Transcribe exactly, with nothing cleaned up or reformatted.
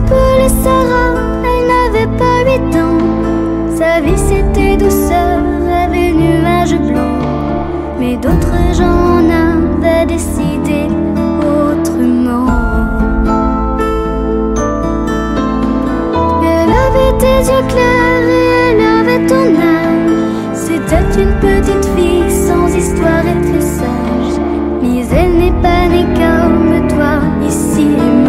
s'appelait Sarah, elle n'avait pas huit ans. Sa vie c'était douceur, avait nuages blancs. Mais d'autres gens en avaient décidé autrement. Elle avait des yeux clairs et elle avait ton âge. C'était une petite fille sans histoire et très sage. Mais elle n'est pas née comme toi, ici et maintenant.